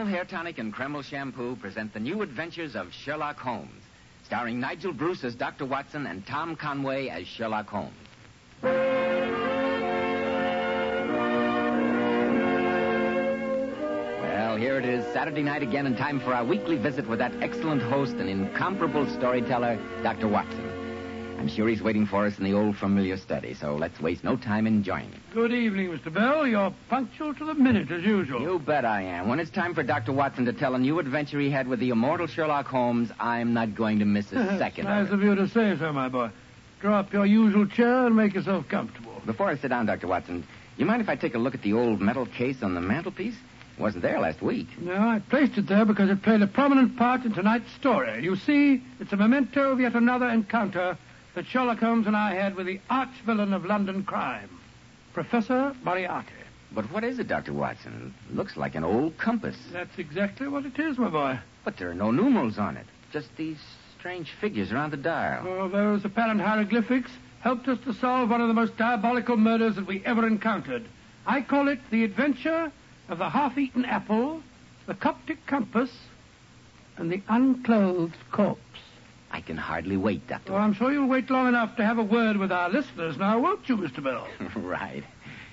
Kreml Hair Tonic and Kreml Shampoo present the new adventures of Sherlock Holmes, starring Nigel Bruce as Dr. Watson and Tom Conway as Sherlock Holmes. Well, here it is, Saturday night again, and time for our weekly visit with that excellent host and incomparable storyteller, Dr. Watson. I'm sure he's waiting for us in the old familiar study, so let's waste no time in joining him. Good evening, Mr. Bell. You're punctual to the minute, as usual. You bet I am. When it's time for Dr. Watson to tell a new adventure he had with the immortal Sherlock Holmes, I'm not going to miss a second Nice of of you to say so, my boy. Draw up your usual chair and make yourself comfortable. Before I sit down, Dr. Watson, you mind if I take a look at the old metal case on the mantelpiece? It wasn't there last week. No, I placed it there because it played a prominent part in tonight's story. You see, it's a memento of yet another encounter that Sherlock Holmes and I had with the arch-villain of London crime, Professor Moriarty. But what is it, Dr. Watson? It looks like an old compass. That's exactly what it is, my boy. But there are no numerals on it. Just these strange figures around the dial. Well, those apparent hieroglyphics helped us to solve one of the most diabolical murders that we ever encountered. I call it the adventure of the half-eaten apple, the Coptic compass, and the unclothed corpse. I can hardly wait, Dr. Well, I'm sure you'll wait long enough to have a word with our listeners now, won't you, Mr. Bell? Right.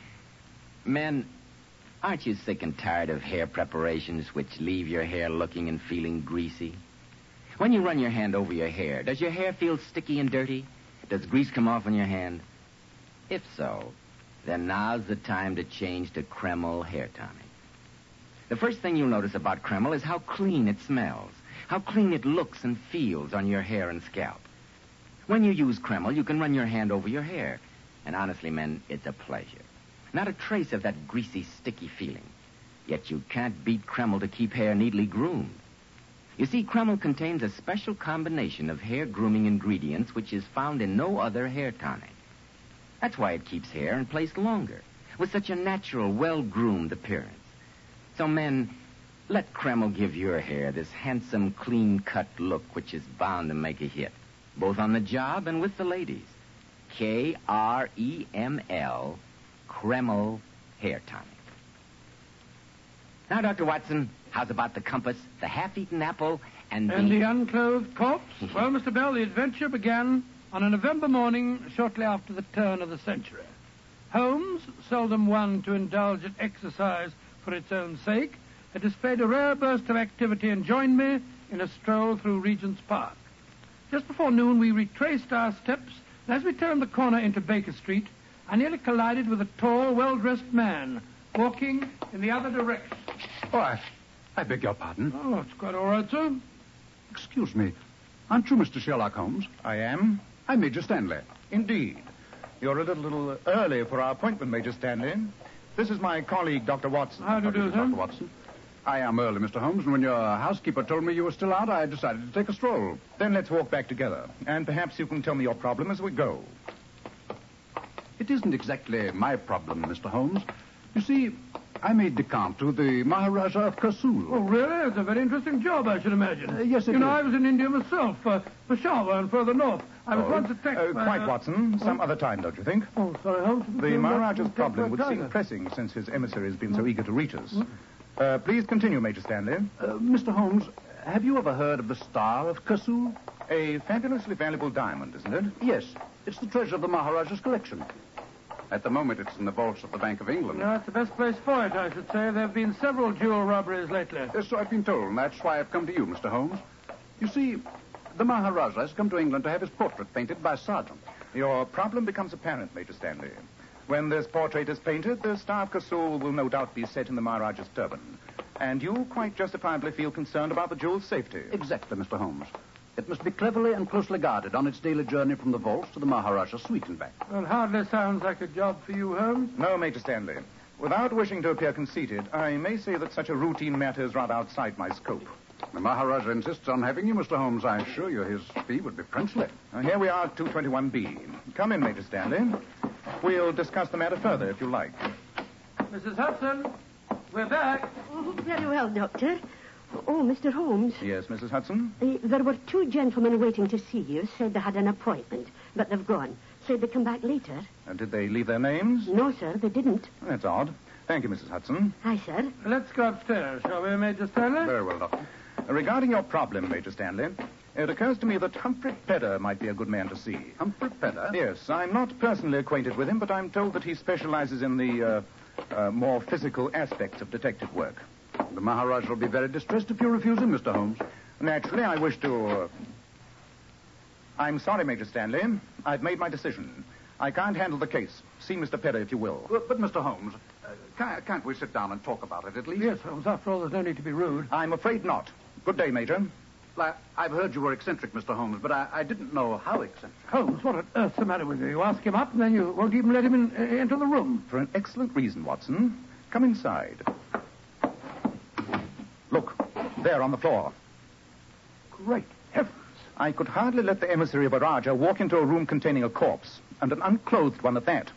Men, aren't you sick and tired of hair preparations which leave your hair looking and feeling greasy? When you run your hand over your hair, does your hair feel sticky and dirty? Does grease come off on your hand? If so, then now's the time to change to Kreml Hair Tonic. The first thing you'll notice about Kreml is how clean it smells, how clean it looks and feels on your hair and scalp. When you use Kreml, you can run your hand over your hair. And honestly, men, it's a pleasure. Not a trace of that greasy, sticky feeling. Yet you can't beat Kreml to keep hair neatly groomed. You see, Kreml contains a special combination of hair grooming ingredients which is found in no other hair tonic. That's why it keeps hair in place longer, with such a natural, well-groomed appearance. So, men, let Kreml give your hair this handsome, clean-cut look which is bound to make a hit, both on the job and with the ladies. Kreml, Kreml Hair Tonic. Now, Dr. Watson, how's about the compass, the half-eaten apple, and the unclothed corpse? Well, Mr. Bell, the adventure began on a November morning shortly after the turn of the century. Holmes, seldom one to indulge in exercise for its own sake, had displayed a rare burst of activity and joined me in a stroll through Regent's Park. Just before noon, we retraced our steps, and as we turned the corner into Baker Street, I nearly collided with a tall, well-dressed man walking in the other direction. Oh, I beg your pardon. Oh, it's quite all right, sir. Excuse me. Aren't you Mr. Sherlock Holmes? I am. I'm Major Stanley. Indeed. You're a little early for our appointment, Major Stanley. This is my colleague, Dr. Watson. How do you do, sir? Dr. Watson. I am early, Mr. Holmes, and when your housekeeper told me you were still out, I decided to take a stroll. Then let's walk back together, and perhaps you can tell me your problem as we go. It isn't exactly my problem, Mr. Holmes. You see, I made decant to the Maharaja of Kasul. Oh, really? It's a very interesting job, I should imagine. Yes, it You know, is. I was in India myself, Peshawar and further north. I was once attacked by... Quite, Watson. Some other time, don't you think? Oh, sorry, Holmes. The Maharaja's problem would seem pressing since his emissary has been so eager to reach us. Please continue, Major Stanley. Mr. Holmes, have you ever heard of the Star of Kasul? A fabulously valuable diamond, isn't it? Yes. It's the treasure of the Maharaja's collection. At the moment, it's in the vaults of the Bank of England. No, it's the best place for it, I should say. There have been several jewel robberies lately. Yes, so I've been told, and that's why I've come to you, Mr. Holmes. You see, the Maharaja has come to England to have his portrait painted by Sargent. Your problem becomes apparent, Major Stanley. When this portrait is painted, the Star of Kasul will no doubt be set in the Maharaja's turban. And you quite justifiably feel concerned about the jewel's safety. Exactly, Mr. Holmes. It must be cleverly and closely guarded on its daily journey from the vaults to the Maharaja's suite and back. Well, hardly sounds like a job for you, Holmes. No, Major Stanley. Without wishing to appear conceited, I may say that such a routine matter is rather outside my scope. The Maharaja insists on having you, Mr. Holmes. I assure you his fee would be princely. Here we are at 221B. Come in, Major Stanley. We'll discuss the matter further, if you like. Mrs. Hudson, we're back. Oh, very well, Doctor. Oh, Mr. Holmes. Yes, Mrs. Hudson? There were two gentlemen waiting to see you. Said they had an appointment, but they've gone. Said they'd come back later. Did they leave their names? No, sir, they didn't. That's odd. Thank you, Mrs. Hudson. Aye, sir. Let's go upstairs, shall we, Major Stanley? Very well, Doctor. Regarding your problem, Major Stanley, it occurs to me that Humphrey Pedder might be a good man to see. Humphrey Pedder? Yes, I'm not personally acquainted with him, but I'm told that he specializes in the more physical aspects of detective work. The Maharaj will be very distressed if you refuse him, Mr. Holmes. Naturally, I wish to... I'm sorry, Major Stanley. I've made my decision. I can't handle the case. See Mr. Pedder, if you will. But Mr. Holmes, can't we sit down and talk about it at least? Yes, Holmes. After all, there's no need to be rude. I'm afraid not. Good day, Major. I've heard you were eccentric, Mr. Holmes, but I didn't know how eccentric. Holmes, what on earth's the matter with you? You ask him up, and then you won't even let him into the room. For an excellent reason, Watson. Come inside. Look, there on the floor. Great heavens. I could hardly let the emissary of a Raja walk into a room containing a corpse, and an unclothed one at that.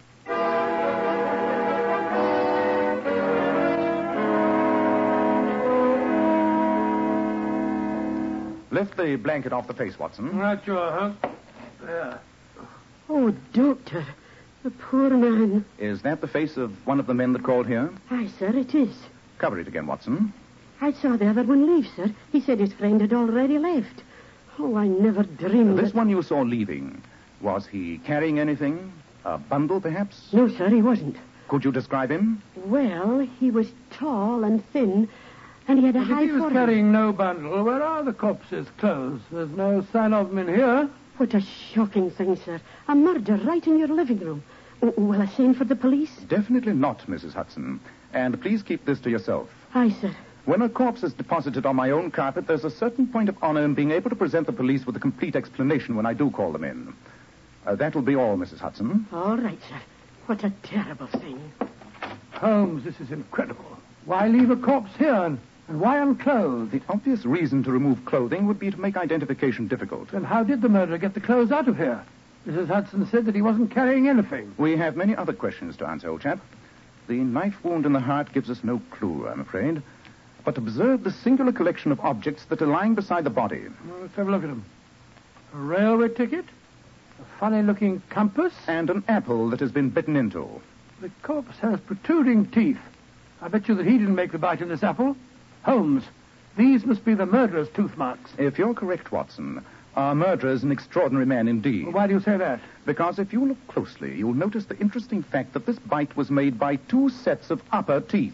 Lift the blanket off the face, Watson. Right you are, huh? There. Oh, Doctor. The poor man. Is that the face of one of the men that called here? Aye, sir, it is. Cover it again, Watson. I saw the other one leave, sir. He said his friend had already left. Oh, I never dreamed This that... one you saw leaving, was he carrying anything? A bundle, perhaps? No, sir, he wasn't. Could you describe him? Well, he was tall and thin, and he had a But high if he was forehead. carrying no bundle, where are the corpse's clothes? There's no sign of them in here. What a shocking thing, sir. A murder right in your living room. Will I send for the police? Definitely not, Mrs. Hudson. And please keep this to yourself. Aye, sir. When a corpse is deposited on my own carpet, there's a certain point of honor in being able to present the police with a complete explanation when I do call them in. That will be all, Mrs. Hudson. All right, sir. What a terrible thing. Holmes, this is incredible. Why leave a corpse here, and why unclothed? The obvious reason to remove clothing would be to make identification difficult. Then how did the murderer get the clothes out of here? Mrs. Hudson said that he wasn't carrying anything. We have many other questions to answer, old chap. The knife wound in the heart gives us no clue, I'm afraid. But observe the singular collection of objects that are lying beside the body. Well, let's have a look at them. A railway ticket, a funny-looking compass. And an apple that has been bitten into. The corpse has protruding teeth. I bet you that he didn't make the bite in this apple. Holmes, these must be the murderer's tooth marks. If you're correct, Watson, our murderer is an extraordinary man indeed. Well, why do you say that? Because if you look closely, you'll notice the interesting fact that this bite was made by two sets of upper teeth.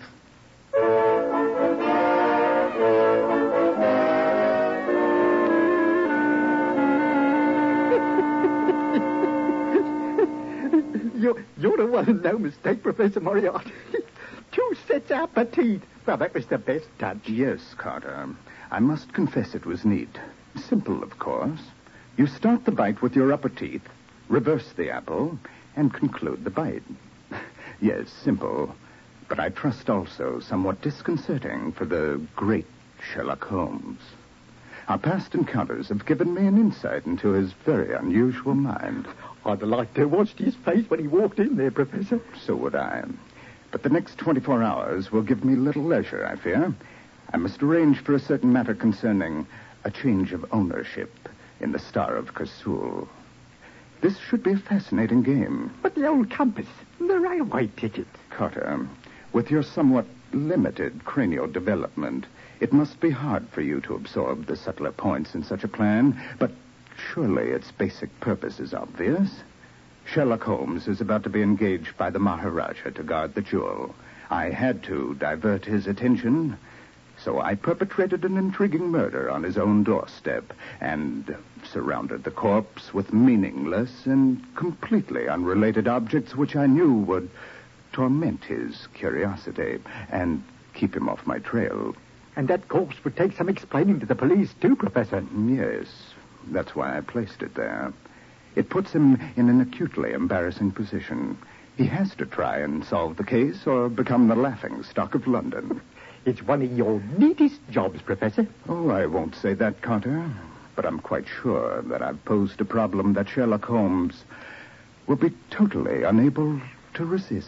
You're the one, no mistake, Professor Moriarty. 2 sets of upper teeth. Well, that was the best touch. Yes, Carter. I must confess it was neat. Simple, of course. You start the bite with your upper teeth, reverse the apple, and conclude the bite. Yes, simple, but I trust also somewhat disconcerting for the great Sherlock Holmes. Our past encounters have given me an insight into his very unusual mind. I'd like to have watched his face when he walked in there, Professor. So would I. But the next 24 hours will give me little leisure, I fear. I must arrange for a certain matter concerning a change of ownership in the Star of Kasul. This should be a fascinating game. But the old compass, the railway ticket. Carter, with your somewhat limited cranial development, it must be hard for you to absorb the subtler points in such a plan, but surely its basic purpose is obvious. Sherlock Holmes is about to be engaged by the Maharaja to guard the jewel. I had to divert his attention, so I perpetrated an intriguing murder on his own doorstep and surrounded the corpse with meaningless and completely unrelated objects which I knew would torment his curiosity and keep him off my trail. And that corpse would take some explaining to the police, too, Professor. Yes, that's why I placed it there. It puts him in an acutely embarrassing position. He has to try and solve the case or become the laughingstock of London. It's one of your neatest jobs, Professor. Oh, I won't say that, Carter. But I'm quite sure that I've posed a problem that Sherlock Holmes will be totally unable to resist.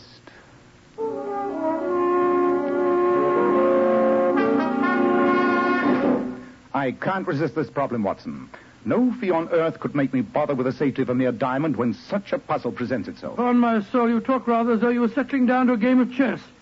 I can't resist this problem, Watson. No fee on earth could make me bother with the safety of a mere diamond when such a puzzle presents itself. On my soul, you talk rather as though you were settling down to a game of chess.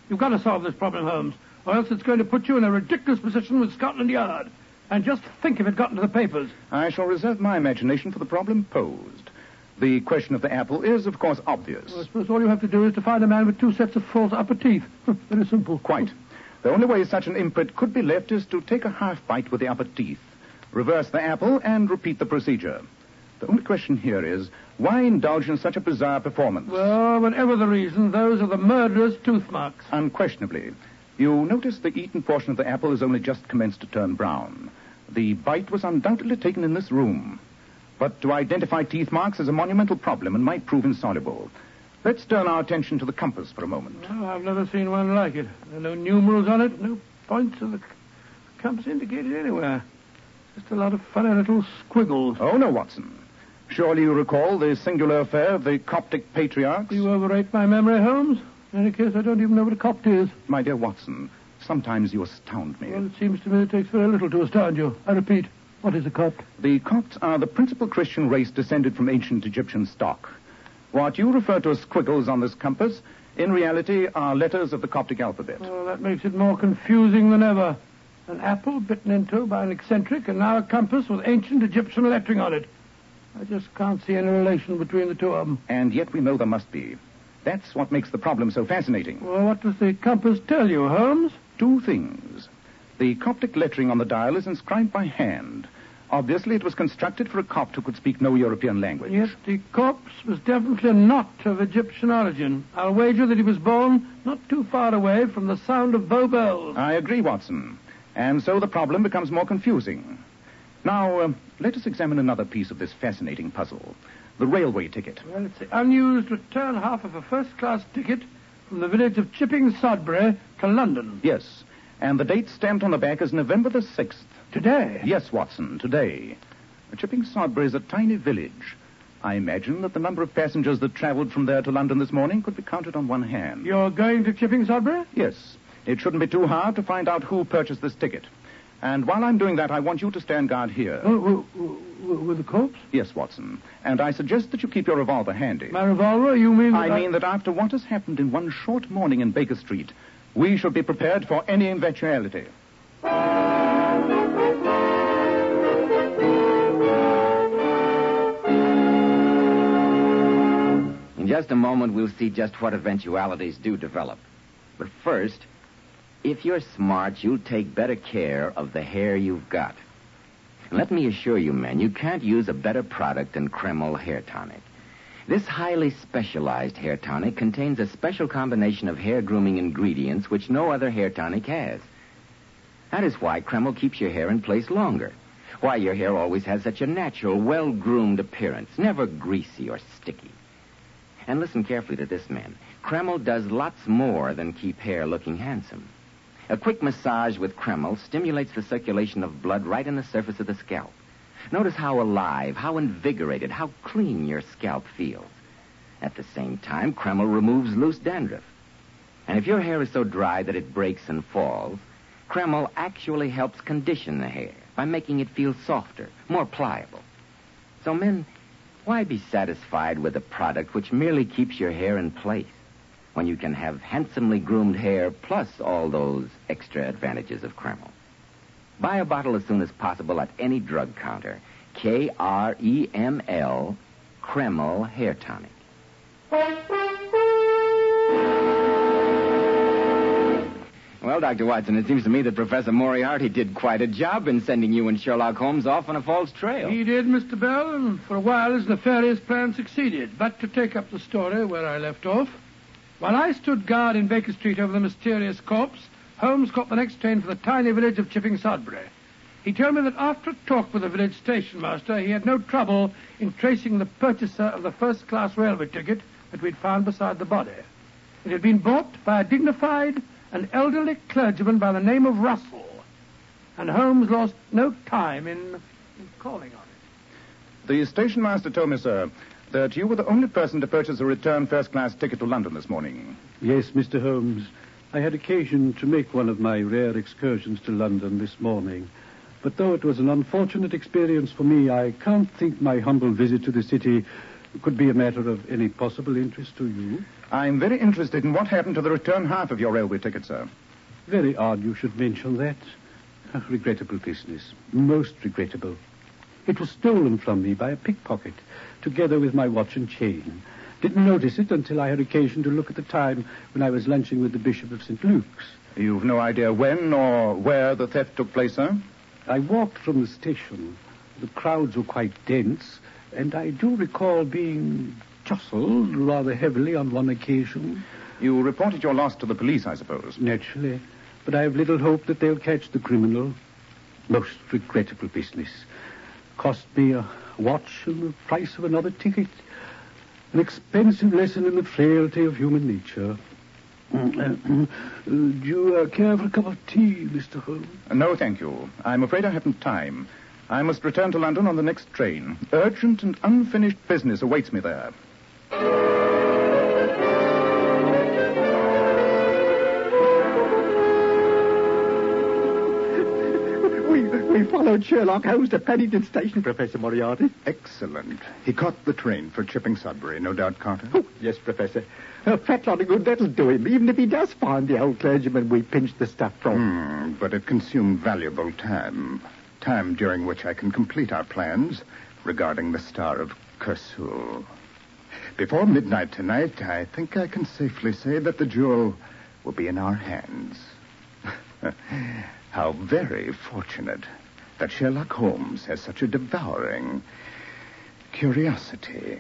You've got to solve this problem, Holmes, or else it's going to put you in a ridiculous position with Scotland Yard. And just think if it got into the papers. I shall reserve my imagination for the problem posed. The question of the apple is, of course, obvious. Well, I suppose all you have to do is to find a man with 2 sets of false upper teeth. Very simple. Quite. The only way such an imprint could be left is to take a half bite with the upper teeth, reverse the apple, and repeat the procedure. The only question here is, why indulge in such a bizarre performance? Well, whatever the reason, those are the murderer's tooth marks. Unquestionably. You notice the eaten portion of the apple has only just commenced to turn brown. The bite was undoubtedly taken in this room. But to identify teeth marks is a monumental problem and might prove insoluble. Let's turn our attention to the compass for a moment. Oh, I've never seen one like it. There are no numerals on it, no points of the compass indicated anywhere. Just a lot of funny little squiggles. Oh, no, Watson. Surely you recall the singular affair of the Coptic patriarchs? You overrate my memory, Holmes. In any case, I don't even know what a Copt is. My dear Watson, sometimes you astound me. Well, it seems to me it takes very little to astound you. I repeat, what is a Copt? The Copts are the principal Christian race descended from ancient Egyptian stock. What you refer to as squiggles on this compass, in reality, are letters of the Coptic alphabet. Oh, that makes it more confusing than ever. An apple bitten into by an eccentric, and now a compass with ancient Egyptian lettering on it. I just can't see any relation between the two of them. And yet we know there must be. That's what makes the problem so fascinating. Well, what does the compass tell you, Holmes? 2 things. The Coptic lettering on the dial is inscribed by hand. Obviously, it was constructed for a Copt who could speak no European language. Yet the corpse was definitely not of Egyptian origin. I'll wager that he was born not too far away from the sound of bow bells. I agree, Watson. And so the problem becomes more confusing. Now, let us examine another piece of this fascinating puzzle. The railway ticket. Well, it's the unused return half of a first-class ticket from the village of Chipping Sodbury to London. Yes. And the date stamped on the back is November the 6th. Today? Yes, Watson, today. Chipping Sodbury is a tiny village. I imagine that the number of passengers that traveled from there to London this morning could be counted on one hand. You're going to Chipping Sodbury? Yes. It shouldn't be too hard to find out who purchased this ticket. And while I'm doing that, I want you to stand guard here. With the corpse? Yes, Watson. And I suggest that you keep your revolver handy. My revolver? You mean I mean that after what has happened in one short morning in Baker Street, we should be prepared for any eventuality. In just a moment, we'll see just what eventualities do develop. But first, if you're smart, you'll take better care of the hair you've got. And let me assure you, men, you can't use a better product than Kreml Hair Tonic. This highly specialized hair tonic contains a special combination of hair grooming ingredients which no other hair tonic has. That is why Kreml keeps your hair in place longer. Why your hair always has such a natural, well-groomed appearance, never greasy or sticky. And listen carefully to this, man. Kreml does lots more than keep hair looking handsome. A quick massage with Kreml stimulates the circulation of blood right in the surface of the scalp. Notice how alive, how invigorated, how clean your scalp feels. At the same time, Kreml removes loose dandruff. And if your hair is so dry that it breaks and falls, Kreml actually helps condition the hair by making it feel softer, more pliable. So, men, why be satisfied with a product which merely keeps your hair in place when you can have handsomely groomed hair plus all those extra advantages of Kreml? Buy a bottle as soon as possible at any drug counter. Kreml, Kreml Hair Tonic. Well, Dr. Watson, it seems to me that Professor Moriarty did quite a job in sending you and Sherlock Holmes off on a false trail. He did, Mr. Bell, and for a while his nefarious plan succeeded. But to take up the story where I left off, while I stood guard in Baker Street over the mysterious corpse, Holmes caught the next train for the tiny village of Chipping Sodbury. He told me that after a talk with the village station master, he had no trouble in tracing the purchaser of the first-class railway ticket that we'd found beside the body. It had been bought by a dignified and elderly clergyman by the name of Russell, and Holmes lost no time in calling on it. The station master told me, sir, that you were the only person to purchase a return first-class ticket to London this morning. Yes, Mr. Holmes. I had occasion to make one of my rare excursions to London this morning. But though it was an unfortunate experience for me, I can't think my humble visit to the city could be a matter of any possible interest to you. I'm very interested in what happened to the return half of your railway ticket, sir. Very odd you should mention that. A regrettable business. Most regrettable. It was stolen from me by a pickpocket, together with my watch and chain. Didn't notice it until I had occasion to look at the time when I was lunching with the Bishop of St. Luke's. You've no idea when or where the theft took place, sir? I walked from the station. The crowds were quite dense, and I do recall being jostled rather heavily on one occasion. You reported your loss to the police, I suppose. Naturally. But I have little hope that they'll catch the criminal. Most regrettable business. Cost me a watch and the price of another ticket. An expensive lesson in the frailty of human nature. Do you care for a cup of tea, Mr. Holmes? No, thank you. I'm afraid I haven't time. I must return to London on the next train. Urgent and unfinished business awaits me there. We followed Sherlock Holmes to Paddington Station, Professor Moriarty. Excellent. He caught the train for Chipping Sudbury, no doubt, Carter? Oh, yes, Professor. A fat lot of good that'll do him, even if he does find the old clergyman we pinched the stuff from. But it consumed valuable time. Time during which I can complete our plans regarding the Star of Kersul. Before midnight tonight, I think I can safely say that the jewel will be in our hands. How very fortunate that Sherlock Holmes has such a devouring curiosity.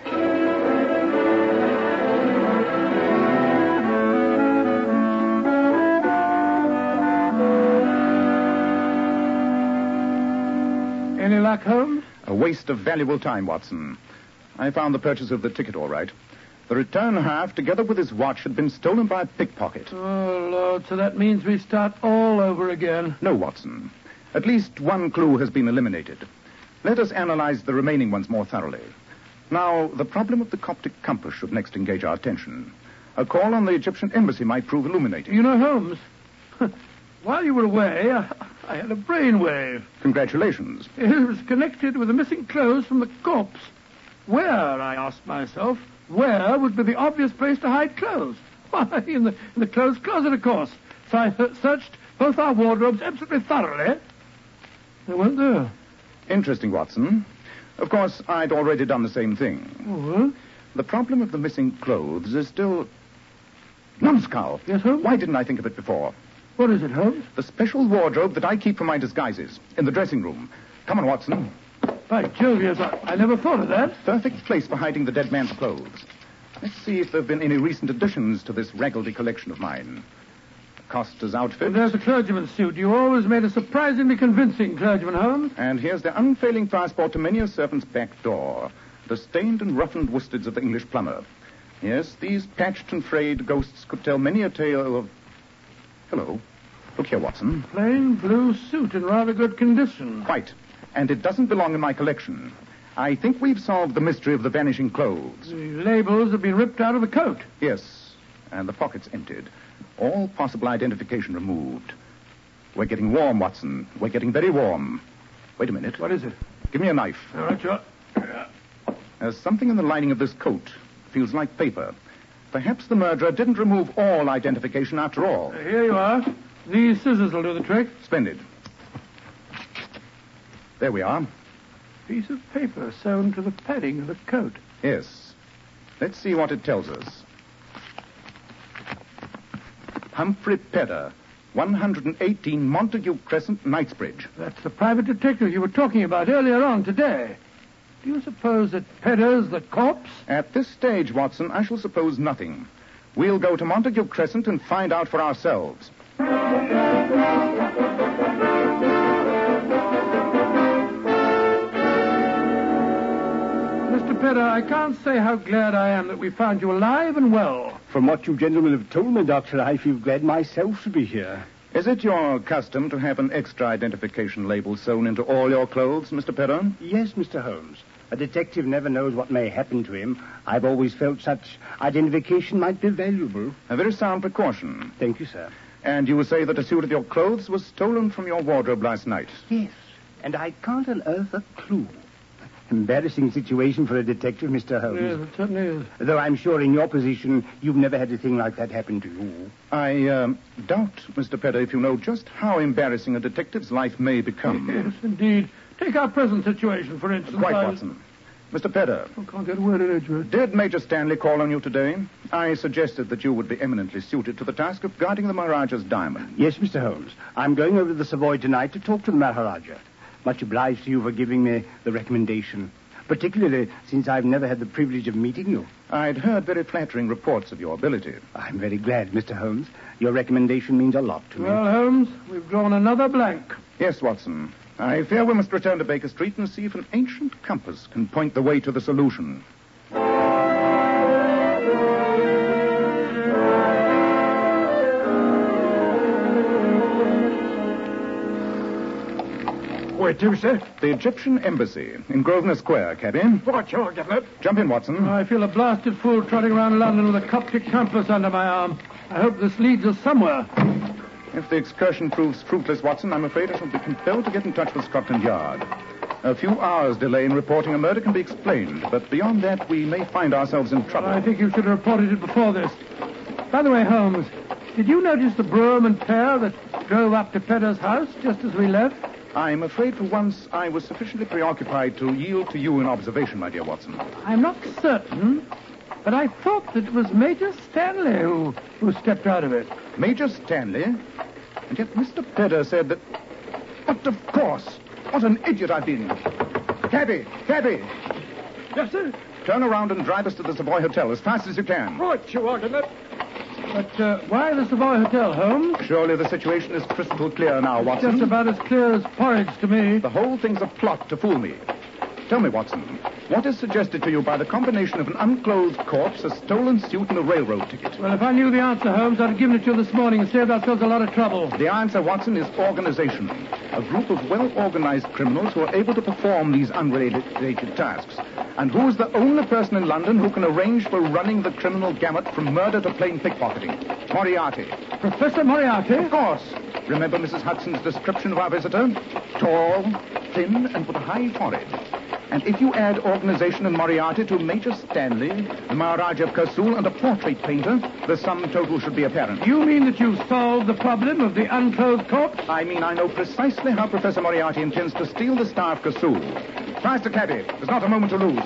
Any luck, Holmes? A waste of valuable time, Watson. I found the purchase of the ticket all right. The return half, together with his watch, had been stolen by a pickpocket. Oh, Lord, so that means we start all over again. No, Watson. At least one clue has been eliminated. Let us analyze the remaining ones more thoroughly. Now, the problem of the Coptic compass should next engage our attention. A call on the Egyptian embassy might prove illuminating. You know, Holmes, while you were away, I had a brainwave. Congratulations. It was connected with the missing clothes from the corpse. Where, I asked myself, where would be the obvious place to hide clothes? Why, in the clothes closet, of course. So I searched both our wardrobes absolutely thoroughly. They weren't there. Interesting, Watson. Of course, I'd already done the same thing. Oh, The problem of the missing clothes is still... Numbskull. Yes, Holmes? Why didn't I think of it before? what is it, Holmes? The special wardrobe that I keep for my disguises in the dressing room. Come on, Watson. By Jove, yes, I never thought of that. Perfect place for hiding the dead man's clothes. Let's see if there have been any recent additions to this Raggledy collection of mine. Costa's outfit. And there's the clergyman's suit. You always made a surprisingly convincing clergyman, Holmes. And here's the unfailing passport to many a servant's back door. The stained and roughened worsteds of the English plumber. Yes, these patched and frayed ghosts could tell many a tale of... Hello. Look here, Watson. Plain blue suit in rather good condition. Quite. And it doesn't belong in my collection. I think we've solved the mystery of the vanishing clothes. The labels have been ripped out of the coat. Yes, and the pockets emptied. All possible identification removed. We're getting warm, Watson. We're getting very warm. Wait a minute. What is it? Give me a knife. All right, sure. There's something in the lining of this coat. Feels like paper. Perhaps the murderer didn't remove all identification after all. Here you are. These scissors will do the trick. Splendid. There we are. Piece of paper sewn to the padding of the coat. Yes. Let's see what it tells us. Humphrey Pedder, 118 Montague Crescent, Knightsbridge. That's the private detective you were talking about earlier on today. Do you suppose that Pedder's the corpse? At this stage, Watson, I shall suppose nothing. We'll go to Montague Crescent and find out for ourselves. Mr. Pedder, I can't say how glad I am that we found you alive and well. From what you gentlemen have told me, Doctor, I feel glad myself to be here. Is it your custom to have an extra identification label sewn into all your clothes, Mr. Pedder? Yes, Mr. Holmes. A detective never knows what may happen to him. I've always felt such identification might be valuable. A very sound precaution. Thank you, sir. And you say that a suit of your clothes was stolen from your wardrobe last night? Yes, and I can't unearth a clue. Embarrassing situation for a detective, Mr. Holmes. Yes, it certainly is. Though I'm sure in your position, you've never had a thing like that happen to you. I doubt, Mr. Pedder, if you know just how embarrassing a detective's life may become. Yes, indeed. Take our present situation, for instance. Quite, Watson. Mr. Pedder. I can't get a word in Edgeworth. Did Major Stanley call on you today? I suggested that you would be eminently suited to the task of guarding the Maharaja's diamond. Yes, Mr. Holmes. I'm going over to the Savoy tonight to talk to the Maharaja. Much obliged to you for giving me the recommendation, particularly since I've never had the privilege of meeting you. I'd heard very flattering reports of your ability. I'm very glad, Mr. Holmes. Your recommendation means a lot to me. Well, Holmes, we've drawn another blank. Yes, Watson. I fear we must return to Baker Street and see if an ancient compass can point the way to the solution. Where to, sir? The Egyptian Embassy in Grosvenor Square, cabby. What, you're getting it? Jump in, Watson. I feel a blasted fool trotting around London with a Coptic compass under my arm. I hope this leads us somewhere. If the excursion proves fruitless, Watson, I'm afraid I shall be compelled to get in touch with Scotland Yard. A few hours' delay in reporting a murder can be explained, but beyond that, we may find ourselves in trouble. I think you should have reported it before this. By the way, Holmes, did you notice the brougham and pair that drove up to Pedder's house just as we left? I'm afraid for once I was sufficiently preoccupied to yield to you in observation, my dear Watson. I'm not certain, but I thought that it was Major Stanley who stepped out of it. Major Stanley? And yet Mr. Pedder said that... But of course. What an idiot I've been. Cabby! Yes, sir? Turn around and drive us to the Savoy Hotel as fast as you can. Right, you are getting it. But why the Savoy Hotel, Holmes? Surely the situation is crystal clear now, Watson. Just about as clear as porridge to me. The whole thing's a plot to fool me. Tell me, Watson, what is suggested to you by the combination of an unclothed corpse, a stolen suit, and a railroad ticket? Well, if I knew the answer, Holmes, I'd have given it to you this morning and saved ourselves a lot of trouble. The answer, Watson, is organization. A group of well-organized criminals who are able to perform these unrelated tasks. And who is the only person in London who can arrange for running the criminal gamut from murder to plain pickpocketing? Moriarty. Professor Moriarty? Of course. Remember Mrs. Hudson's description of our visitor? Tall, thin, and with a high forehead. And if you add organization and Moriarty to Major Stanley, the Maharaja of Kursul, and a portrait painter, the sum total should be apparent. You mean that you've solved the problem of the unclothed corpse? I mean I know precisely how Professor Moriarty intends to steal the Star of Kursul. Faster, cabby. There's not a moment to lose.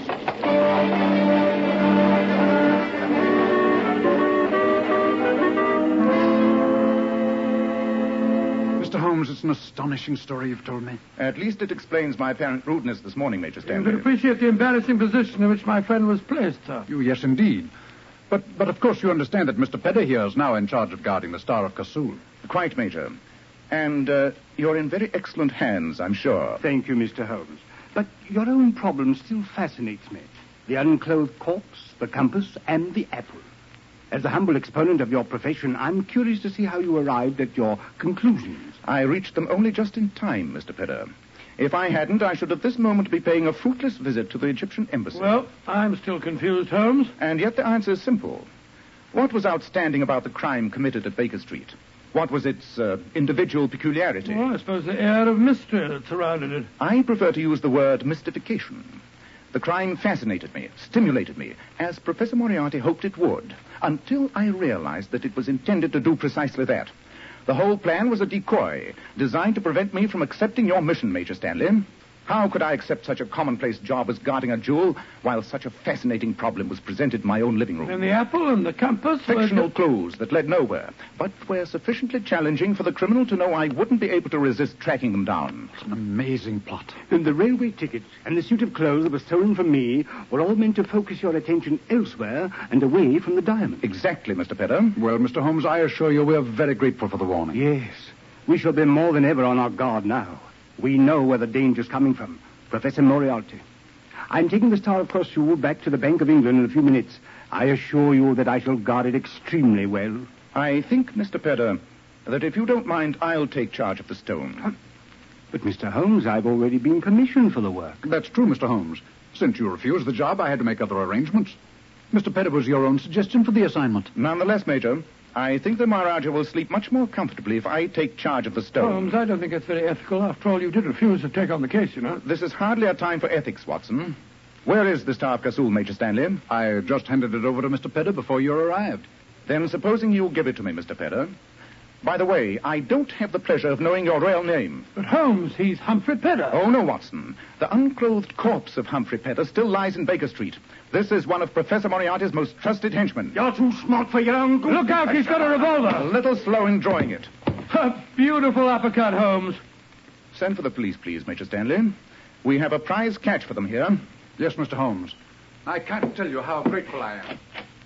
Mr. Holmes, it's an astonishing story you've told me. At least it explains my apparent rudeness this morning, Major I Stanley. would appreciate the embarrassing position in which my friend was placed, sir. Yes, indeed. But of course you understand that Mr. Pedder here is now in charge of guarding the Star of Kursul. Quite, Major. And you're in very excellent hands, I'm sure. Thank you, Mr. Holmes. But your own problem still fascinates me. The unclothed corpse, the compass, and the apple. As a humble exponent of your profession, I'm curious to see how you arrived at your conclusions. I reached them only just in time, Mr. Pedder. If I hadn't, I should at this moment be paying a fruitless visit to the Egyptian embassy. Well, I'm still confused, Holmes. And yet the answer is simple. What was outstanding about the crime committed at Baker Street? What was its individual peculiarity? Well, I suppose the air of mystery that surrounded it. I prefer to use the word mystification. The crime fascinated me, stimulated me, as Professor Moriarty hoped it would, until I realized that it was intended to do precisely that. The whole plan was a decoy, designed to prevent me from accepting your mission, Major Stanley. How could I accept such a commonplace job as guarding a jewel while such a fascinating problem was presented in my own living room? And the apple and the compass Fictional clues that led nowhere, but were sufficiently challenging for the criminal to know I wouldn't be able to resist tracking them down. It's an amazing plot. And the railway ticket and the suit of clothes that was stolen from me were all meant to focus your attention elsewhere and away from the diamond. Exactly, Mr. Pedder. Well, Mr. Holmes, I assure you we're very grateful for the warning. Yes, we shall be more than ever on our guard now. We know where the danger's coming from. Professor Moriarty. I'm taking the Star of Kursul back to the Bank of England in a few minutes. I assure you that I shall guard it extremely well. I think, Mr. Pedder, that if you don't mind, I'll take charge of the stone. But, Mr. Holmes, I've already been commissioned for the work. That's true, Mr. Holmes. Since you refused the job, I had to make other arrangements. Mr. Pedder was your own suggestion for the assignment. Nonetheless, Major, I think the Moriarty will sleep much more comfortably if I take charge of the stone. Holmes, I don't think it's very ethical. After all, you did refuse to take on the case, you know. This is hardly a time for ethics, Watson. Where is the Star of Kasul, Major Stanley? I just handed it over to Mr. Pedder before you arrived. Then supposing you give it to me, Mr. Pedder. By the way, I don't have the pleasure of knowing your real name. But Holmes, he's Humphrey Pedder. Oh, no, Watson. The unclothed corpse of Humphrey Pedder still lies in Baker Street. This is one of Professor Moriarty's most trusted henchmen. You're too smart for your own good. Look out, he's got a A revolver. little slow in drawing it. A beautiful uppercut, Holmes. Send for the police, please, Major Stanley. We have a prize catch for them here. Yes, Mr. Holmes. I can't tell you how grateful I am.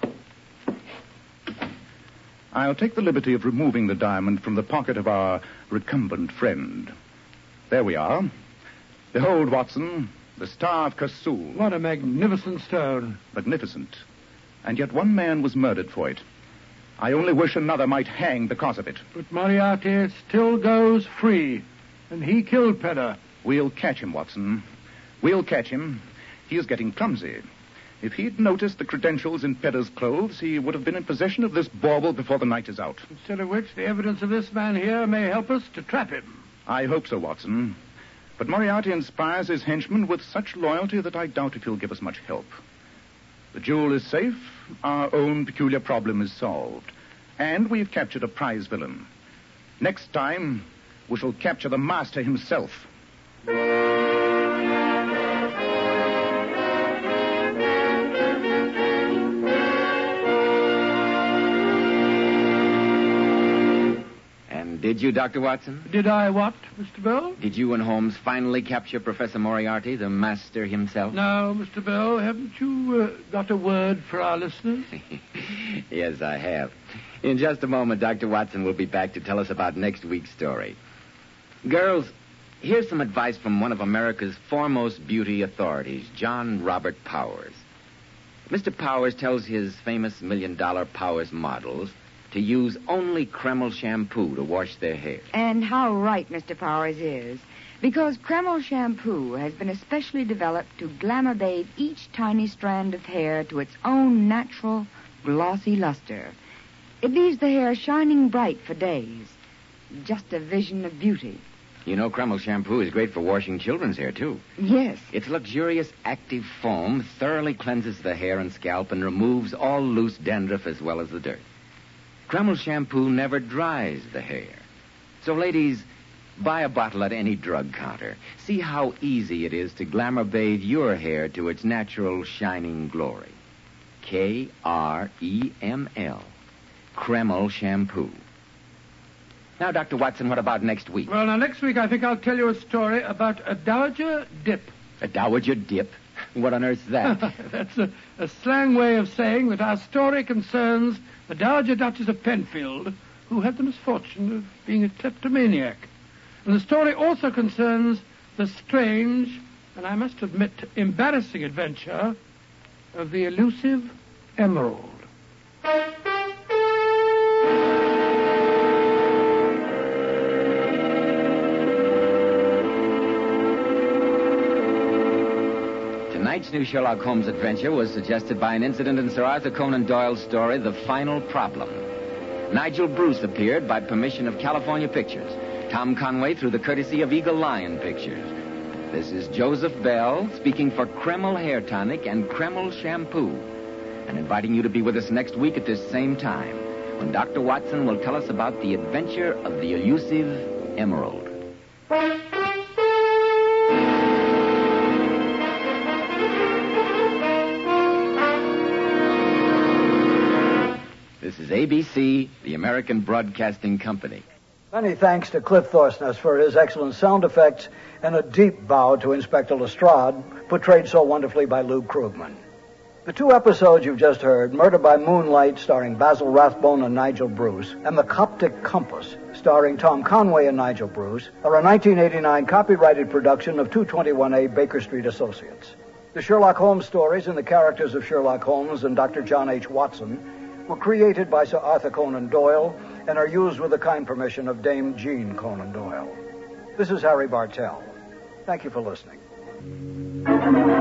I'll take the liberty of removing the diamond from the pocket of our recumbent friend. There we are. Behold, Watson, the Star of Kasul. What a magnificent stone. Magnificent. And yet one man was murdered for it. I only wish another might hang because of it. But Moriarty still goes free. And he killed Pedder. We'll catch him, Watson. We'll catch him. He is getting clumsy. If he'd noticed the credentials in Pedder's clothes, he would have been in possession of this bauble before the night is out. Instead of which, the evidence of this man here may help us to trap him. I hope so, Watson. But Moriarty inspires his henchmen with such loyalty that I doubt if he'll give us much help. The jewel is safe, our own peculiar problem is solved, and we've captured a prize villain. Next time, we shall capture the master himself. Did you, Dr. Watson? Did I what, Mr. Bell? Did you and Holmes finally capture Professor Moriarty, the master himself? No, Mr. Bell. Haven't you got a word for our listeners? Yes, I have. In just a moment, Dr. Watson will be back to tell us about next week's story. Girls, here's some advice from one of America's foremost beauty authorities, John Robert Powers. Mr. Powers tells his famous $1 Million Powers models to use only Kreml shampoo to wash their hair. And how right Mr. Powers is. Because Kreml shampoo has been especially developed to glamour bathe each tiny strand of hair to its own natural, glossy luster. It leaves the hair shining bright for days. Just a vision of beauty. You know, Kreml shampoo is great for washing children's hair, too. Yes. Its luxurious active foam thoroughly cleanses the hair and scalp and removes all loose dandruff as well as the dirt. Kreml shampoo never dries the hair. So, ladies, buy a bottle at any drug counter. See how easy it is to glamour bathe your hair to its natural shining glory. Kreml. Kreml shampoo. Now, Dr. Watson, what about next week? Well, now, next week I think I'll tell you a story about a dowager dip. A dowager dip? What on earth's that? That's a slang way of saying that our story concerns the Dowager Duchess of Penfield, who had the misfortune of being a kleptomaniac. And the story also concerns the strange, and I must admit, embarrassing adventure of the elusive Emerald. Tonight's new Sherlock Holmes adventure was suggested by an incident in Sir Arthur Conan Doyle's story, The Final Problem. Nigel Bruce appeared by permission of California Pictures. Tom Conway through the courtesy of Eagle Lion Pictures. This is Joseph Bell speaking for Kreml Hair Tonic and Kreml Shampoo, and inviting you to be with us next week at this same time, when Dr. Watson will tell us about the adventure of the elusive Emerald. This is ABC, the American Broadcasting Company. Many thanks to Cliff Thorsness for his excellent sound effects, and a deep bow to Inspector Lestrade, portrayed so wonderfully by Lou Krugman. The two episodes you've just heard, Murder by Moonlight, starring Basil Rathbone and Nigel Bruce, and The Coptic Compass, starring Tom Conway and Nigel Bruce, are a 1989 copyrighted production of 221A Baker Street Associates. The Sherlock Holmes stories and the characters of Sherlock Holmes and Dr. John H. Watson were created by Sir Arthur Conan Doyle and are used with the kind permission of Dame Jean Conan Doyle. This is Harry Bartell. Thank you for listening.